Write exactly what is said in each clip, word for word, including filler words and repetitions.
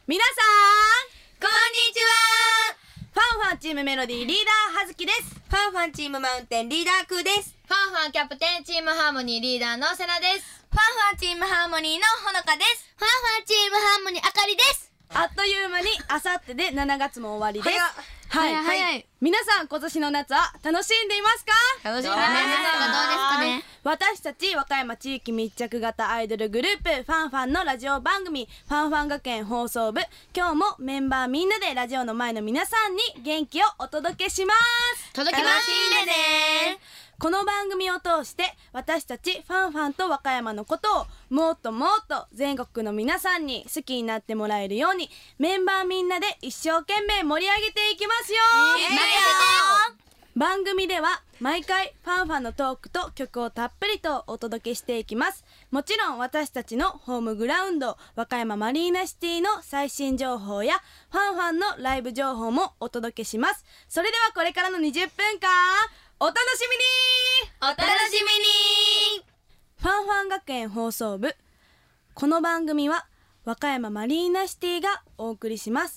皆さんこんにちは。 ファンファンチームメロディーリーダーはずきです。 ファンファンチームマウンテンリーダークーです。 ファンファンキャプテンチームハーモニーリーダーのセナです。 ファンファンチームハーモニーのほのかです。ファンファンチームハーモニーあかりです。 あっという間にあさってでしちがつも終わりです。はい、 早い早い。 皆さん今年の夏は楽しんでいますか？ 楽しみだ皆さんね。 はどうですかね。 私たち和歌山地域密着型アイドルグループファンファンのラジオ番組ファンファン学園放送部、今日もメンバーみんなでラジオの前の皆さんに元気をお届けします。 届きま楽しんでね。 この番組を通して私たちファンファンと和歌山のことをもっともっと全国の皆さんに好きになってもらえるようにメンバーみんなで一生懸命盛り上げていきますよ。番組では毎回ファンファンのトークと曲をたっぷりとお届けしていきます。もちろん私たちのホームグラウンド和歌山マリーナシティの最新情報やファンファンのライブ情報もお届けします。それではこれからのにじゅっぷんかんお楽しみに。 お楽しみに。 ファンファン学園放送部、この番組は和歌山マリーナシティがお送りします。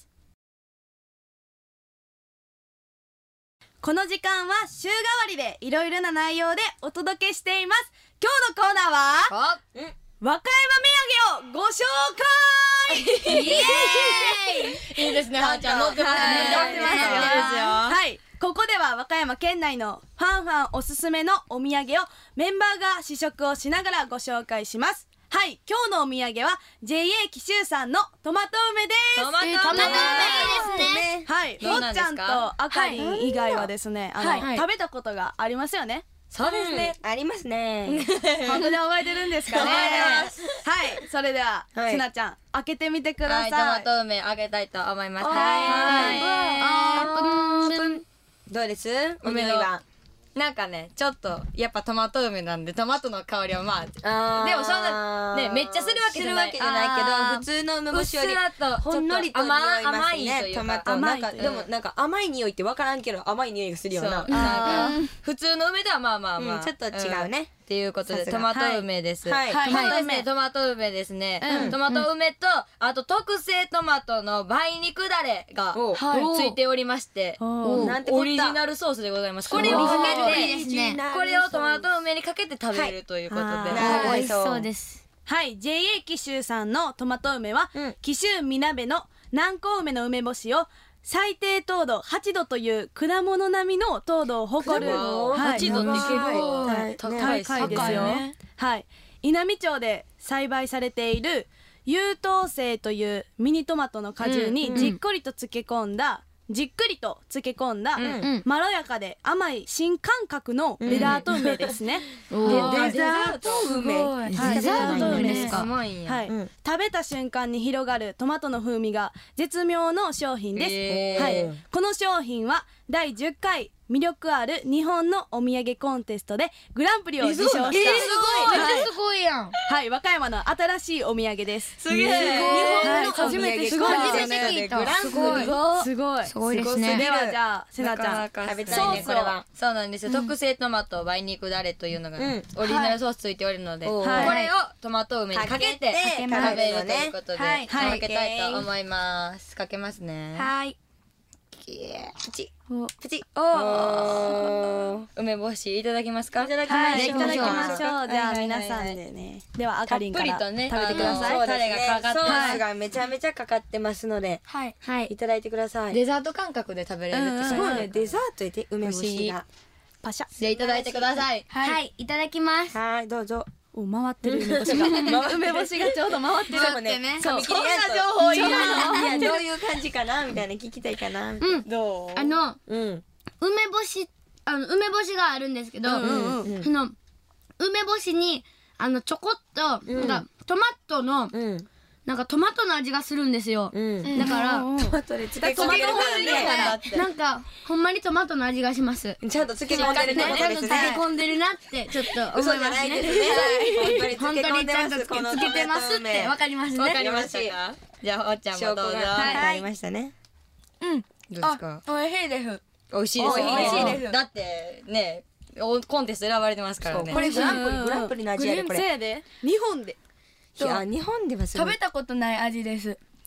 この時間は週替わりでいろいろな内容でお届けしています。今日のコーナーは和歌山土産をご紹介。イエーイ。 いいですね、はーちゃん乗ってますね。 乗ってますよ。はい、ここでは和歌山県内のファンファンおすすめのお土産をメンバーが試食をしながらご紹介します。はい、今日のお土産は ジェイエー 紀州産のトマト梅です。 トマト梅トマト梅ですね。 はい、 どうなんほっちゃんですかとあかりん以外はですね、あの、 はい食べたことがありますよね。 そうですね。 ありますね。 本当に覚えてるんですかね。 覚えてますはい、それでは、 はいせなちゃん開けてみてくださ。 はいい、トマト梅あげたいと思います。 はいあーぷんどうです？ 梅の匂いは。 なんかね、ちょっとやっぱトマト梅なんでトマトの香りはまああーでもそんなねめっちゃするわけじゃないするわけじゃないけど、普通の梅干しよりうっすらとほんのりと匂います甘いとね。 いうかトマト甘ないんかというでもなんか甘い匂いってわからんけど甘い匂いがするよそうな。 なんか普通の梅ではまあまあまあ、 うんちょっと違うねんっていうことでさすがトマト梅です。 はいトマトはい梅、トマト梅ですね。 うんトマト梅とあと特製トマトの梅肉だれがおはいついておりまして、 おーなんてこったオリジナルソースでございます。これをかオリジナルけですねて、これをトマト梅にかけて食べるということで。 はいなるほど美味しそうです。 はい、ジェイエー 紀州産のトマト梅は、 うん紀州みなべの南高梅の梅干しを最低糖度はちどという果物並みの糖度を誇る、 果物はいはちどって結構はい高いっす高いですよ。 ね。 はい、稲美町で栽培されている優等生というミニトマトの果汁にじっくりと漬け込んだ、じっくりと漬け込んだ、 んまろやかで甘い新感覚のデザート梅ですね。 デザート梅。 はいデザート梅ですか。 甘いんや。 はい、 うん食べた瞬間に広がるトマトの風味が絶妙の商品です。 へーはい、この商品はだいじゅっかい魅力ある日本のお土産コンテストでグランプリを受賞した、 えー、すごい。めっちゃすごいやん。 はい、和歌山の新しいお土産です。 すげえ。 はい日本の初めてお土産初めて聞いた。すごい。 すごい。 すごいですね。 ではじゃあせなちゃん、 食べたいソースをねこれは。 そうなんですよ、特製トマト梅肉だれというのが、 うんオリジナルソースついておるので、 はいこれをトマト梅にかけてかけて食べるということで、 はいかけたいと思います。かけますね。 はい。 プチおプチ。 おおー。 梅干しいただきますか。 いただきはい、 ましょういただきましょう。 はいじゃあはいはいはい皆さんでね。ではあかりんからたっぷりとね食べてください。 あのタレがかかってソますースがめちゃめちゃかかってますので、 はい。はいい。ただいてください。 デザート感覚で食べれるってすごいね、デザートで梅干しが。 パシャ。 でいただいてください。 はい。いただきます。 はい、どうぞ。 お、回ってる梅干しが。梅干しがちょうど回ってる。 でもね、 そう髪切りやんとそんな情報いるのいや、どういう感じかなみたいな聞きたいかな。 うん。 どう。 あの、 うん。 梅干し、あの、梅干しがあるんですけど、 うんうんうんその、梅干しに、あの、ちょこっと、 うんなんか、トマトの、 うん。 なんかトマトの味がするんですよ。 うん。 だから、 うんトマトで漬け込んでるからね。 なんか、ほんまにトマトの味がします。 ちゃんと漬け込んでるってことちゃんとですね。 漬け込んでるなって、ちょっと思嘘じゃいますね。 ないですね。 本当にちゃんとつけこのつけてますってわかりますね。 わかりましたか。じゃあおっちゃんもどうぞ。 はい、ありましたね。 うん。 どうですか。 美味しいです。 美味しいですよね。 美味しいですだってね、おコンテスト選ばれてますからね。 これグランプリ、グランプリの味やで、これ。 せいで日本でいや、日本ではすごい。 食べたことない味です。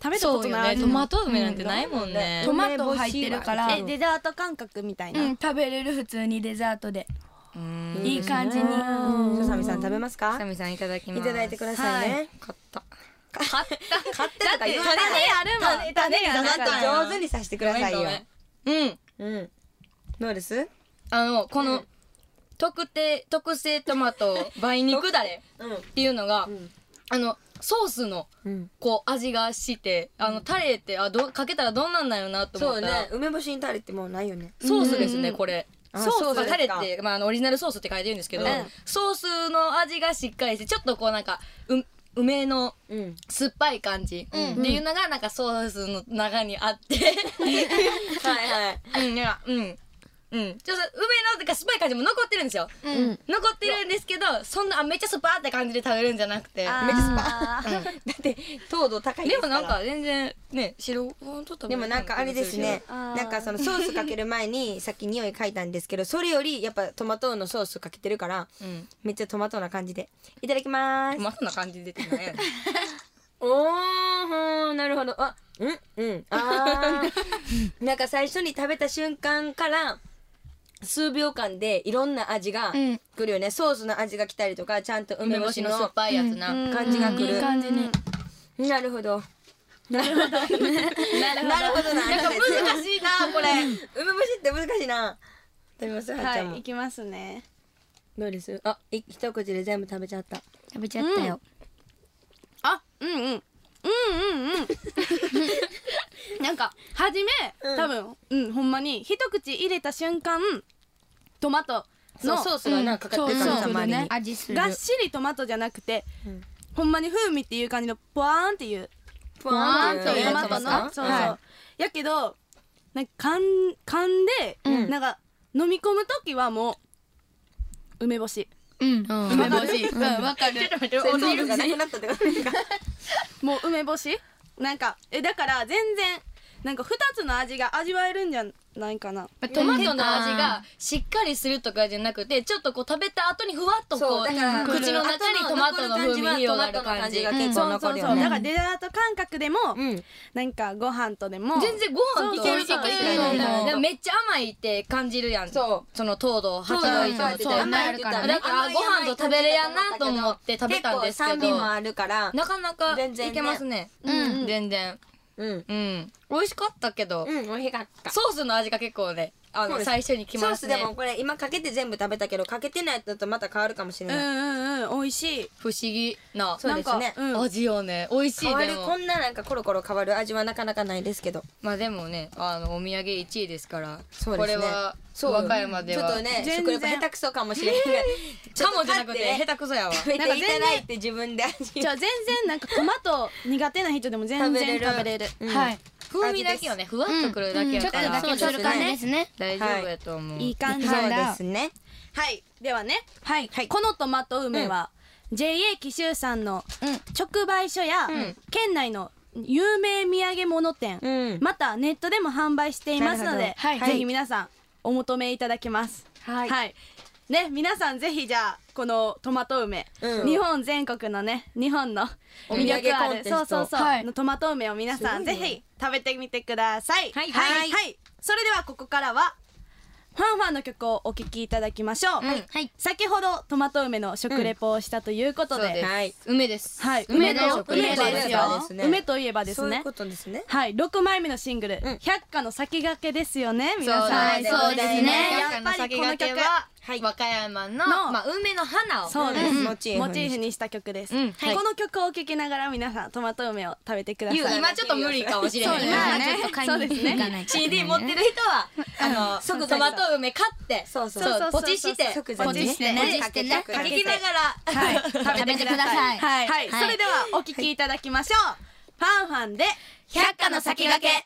食べたことない、 トマト梅なんてないもんね。 トマト入ってるからえデザート感覚みたいな、 うん食べれる普通にデザートでうんいい感じにささみさん食べますか？ さみさんいただきます。 いただいてくださいね。 買った買ったとか言わ種ない。 あるもん種がなんなかか上手にさせてくださいよ。 うんうん。どうです？ あのこの特定特製トマト梅肉だれうんっていうのがんあのソースのうん。 こう味がしてあのタレってあどかけたらどんなんなんよなと思ったらそうね。梅干しにタレってもうないよね。 ソースですね、 うんこれ。 あソースそうですかタレって、まあ、あのオリジナルソースって書いてるんですけど、 うんソースの味がしっかりしてちょっとこうなんかう梅のうん。 酸っぱい感じ、っていうのがなんかソースの中にあってはいはい。 うんいやうんうんちょっと梅のなんか酸っぱい感じも残ってるんですよ、 うん残ってるんですけどそんなあめっちゃ酸っぱって感じで食べるんじゃなくてあーめっちゃスパだって糖度高いですから。 でもなんか全然ね白ご飯と食べるでもなんかあれですね。 あーなんかそのソースかける前にさっき匂い嗅いだんですけど、それよりやっぱトマトのソースかけてるからうんめっちゃトマトな感じで。いただきます。 まあそんな感じでってなんやねんおー、なるほど。あ、うんうん。あー。なんか最初に食べた瞬間から数秒間でいろんな味がうん来るよね。ソースの味が来たりとか、ちゃんと梅梅干干しのしの酸っぱいやつな、 うん感じが来る。 いい感じになるほど。なるほど。なるほどな。 なんか難しいなこれ梅干しって難しいな。食べますはっちゃんもはい、いきますね。 どうですあ、い一口で全部食べちゃった。 食べちゃったよあ、うんうん。うんうんうん。なんか、はじめ、 うん多分、うん、ほんまに、一口入れた瞬間、トマトの、 そうソースがなかかってるからさ、周りに。 味するがっしりトマトじゃなくて、 うんほんまに風味っていう感じの、ポワーンっていう、 ふわーんトっていうマトの、そうそう。 はやけど、なんか、噛ん、噛んで、 うんなんか、飲み込むときはもう、梅干し。 うん梅干し。 うんわかるちょっと待ってい。それおソースがなくなったってことですか？ もう梅干しなんか、え、だから全然、なんか二つの味が味わえるんじゃないかな。 トマトの味がしっかりするとかじゃなくてちょっとこう食べた後にふわっとこうそうだから口の中にトマトの風味広がる感じトマトの感じが結構そうそうそう。 残るよね。 だからデザート感覚でも、 うん。 なんかご飯とでも。 全然ご飯とそうそうそういけるいけるいけるでもめっちゃ甘いって感じるやんそうその糖度はちど以上ってそう甘いあるからねだからご飯と食べれやなと思って食べたんですけど結構酸味もあるから。 なかなか全然ねいけますねうん全然うん。 うん美味しかったけどうん、美味しかった。 ソースの味が結構ねあのそうです最初にきますねソースでもこれ今かけて全部食べたけど、かけてないやつとまた変わるかもしれうんない。 うんうん、美味しい。 不思議なそうですねなんかうん味よね美味しい変わる、 でもこんななんかコロコロ変わる味はなかなかないですけど。 まあでもねあのお土産いちいですからそうですねこれはそう和歌山ではちょっとね、 全然食レポ下手くそかもしれない。 かもじゃなくて下手手くそやわ食べていただいて自分で味じゃあ全然なんかトマト苦手な人でも全然食べれる。 うんはい風味だけよねふわっとくるだけやちょっとからだけする感じですね大丈夫やと思ういい感じそうなんだ。 ですね。 はい。ではね、 はいこのトマト梅は、ジェイエー 紀州さんの直売所や、県内の有名土産物店、 うん。 またネットでも販売していますのでなるほ、 はいぜひ皆さんお求めいただけます。 はいね、皆さんぜひじゃあこのトマト梅、 うん日本全国のね日本の魅力あるお土産コンテストそうそうそう、 はいのトマト梅を皆さんすごいねぜひ食べてみてください。 はいはい、はいそれではここからはファンファンの曲をお聴きいただきましょう。 はいはい先ほどトマト梅の食レポをしたということで、 そうですはい。 梅ですはい、 梅の梅と梅梅とですよですね梅といえばですねそういうことですね。 はい、ろくまいめのシングルうん 「百花の先駆け」ですよね皆さん。 はいそうですねやっぱりこの曲ははい和歌山ののまあ梅の花をそうです、 うんモモチーフにチーフにした曲です、 うんはいこの曲を聴きながら皆さんトマト梅を食べてください。 言う今ちょっと無理かもしれないそうまあねちょっと買いにそうですね行かないとシーディー 持ってる人はあの即トマト梅買ってそうそうそうそうポチして即座にねポチしてポチねしてねかきながらはい、食べてください。 食べてくださいはい、 はいそれではお聴きいただきましょう。ファンファンで百花の先駆け。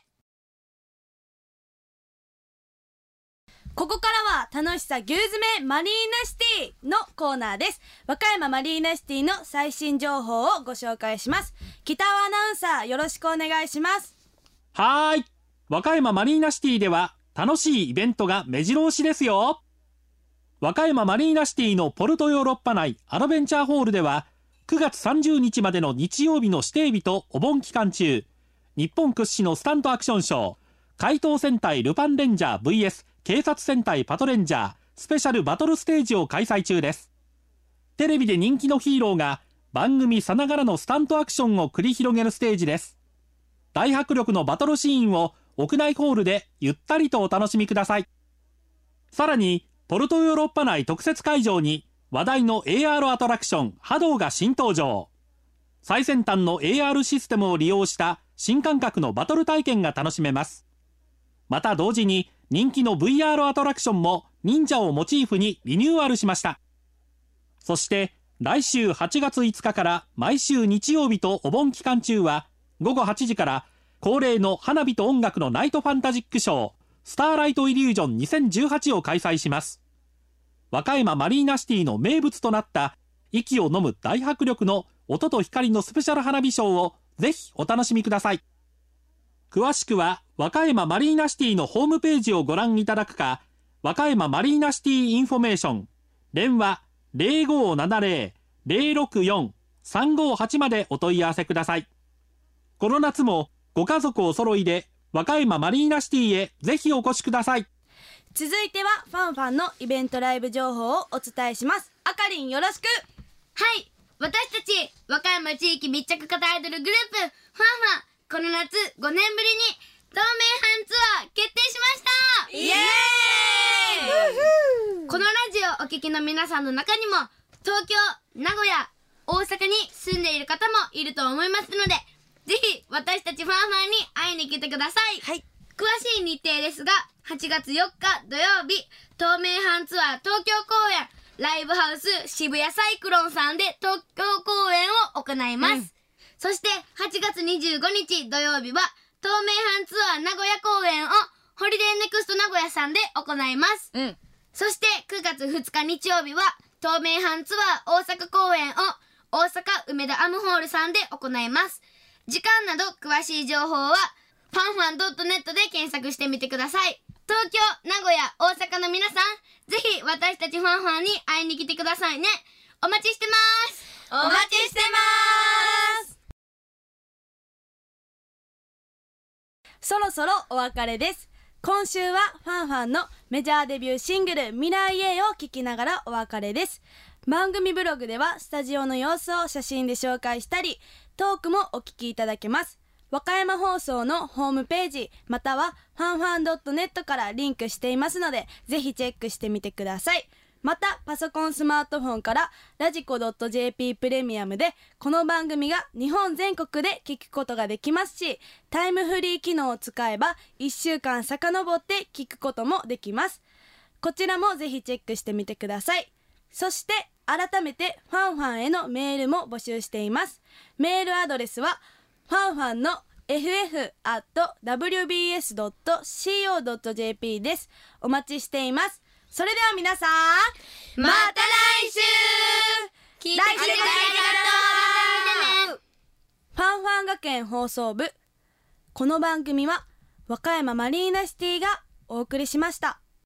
ここからは楽しさ牛詰めマリーナシティのコーナーです。和歌山マリーナシティの最新情報をご紹介します。北尾アナウンサーよろしくお願いします。 はーい。和歌山マリーナシティでは楽しいイベントが目白押しですよ。和歌山マリーナシティのポルトヨーロッパ内アドベンチャーホールではくがつさんじゅうにちまでの日曜日の指定日とお盆期間中、 日本屈指のスタントアクションショー、怪盗戦隊ルパンレンジャー ブイエス 警察戦隊パトレンジャースペシャルバトルステージを開催中です。テレビで人気のヒーローが番組さながらのスタントアクションを繰り広げるステージです。大迫力のバトルシーンを屋内ホールでゆったりとお楽しみください。さらにポルトヨーロッパ内特設会場に話題の エーアール アトラクションハドーが新登場。最先端の エーアール システムを利用した新感覚のバトル体験が楽しめます。また同時に人気の ブイアール アトラクションも忍者をモチーフにリニューアルしました。そして来週はちがついつかから毎週日曜日とお盆期間中はごごはちじから恒例の花火と音楽のナイトファンタジックショースターライトイリュージョンにせんじゅうはちを開催します。和歌山マリーナシティの名物となった息を飲む大迫力の音と光のスペシャル花火ショーをぜひお楽しみください。詳しくは和歌山マリーナシティのホームページをご覧いただくか、和歌山マリーナシティインフォメーション電話 ゼロごーななゼロ ゼロろくよん さんごーはち までお問い合わせください。この夏もご家族お揃いで和歌山マリーナシティへぜひお越しください。 続いてはファンファンのイベントライブ情報をお伝えします。あかりんよろしく。 はい、私たち和歌山地域密着型アイドルグループファンファン、この夏ごねんぶりに東名阪ツアー決定しました。 イエーイ。 このラジオをお聞きの皆さんの中にも東京、名古屋、大阪に住んでいる方もいると思いますので、ぜひ私たちファンファンに会いに来てください。 はい、 詳しい日程ですがはちがつよっか土曜日、東名阪ツアー東京公演ライブハウス渋谷サイクロンさんで東京公演を行います、うん、そしてはちがつにじゅうごにち土曜日は東名阪ツアー名古屋公演をホリデーネクスト名古屋さんで行います、うん、そしてくがつふつか日曜日は東名阪ツアー大阪公演を大阪梅田アムホールさんで行います。時間など詳しい情報はファンファン ドットネット で検索してみてください。東京、名古屋、大阪の皆さん、ぜひ私たちファンファンに会いに来てくださいね。お待ちしてます。 お待ちしてます。 そろそろお別れです。今週はファンファンのメジャーデビューシングル未来へを聴きながらお別れです。番組ブログではスタジオの様子を写真で紹介したり、トークもお聞きいただけます。和歌山放送のホームページまたはファンファン ドットネット からリンクしていますので、ぜひチェックしてみてください。またパソコンスマートフォンからラジコ ドットジェーピー プレミアムでこの番組が日本全国で聞くことができますし、タイムフリー機能を使えばいっしゅうかん遡って聞くこともできます。こちらもぜひチェックしてみてください。そして改めてファンファンへのメールも募集しています。メールアドレスはファンファンの エフエフ アット ダブリュービーエス ドット シーオー ドット ジェーピー です。お待ちしています。それでは皆さん、 また来週聞いてくれてありがとう。 ファンファン学園放送部。この番組は和歌山マリーナシティがお送りしました。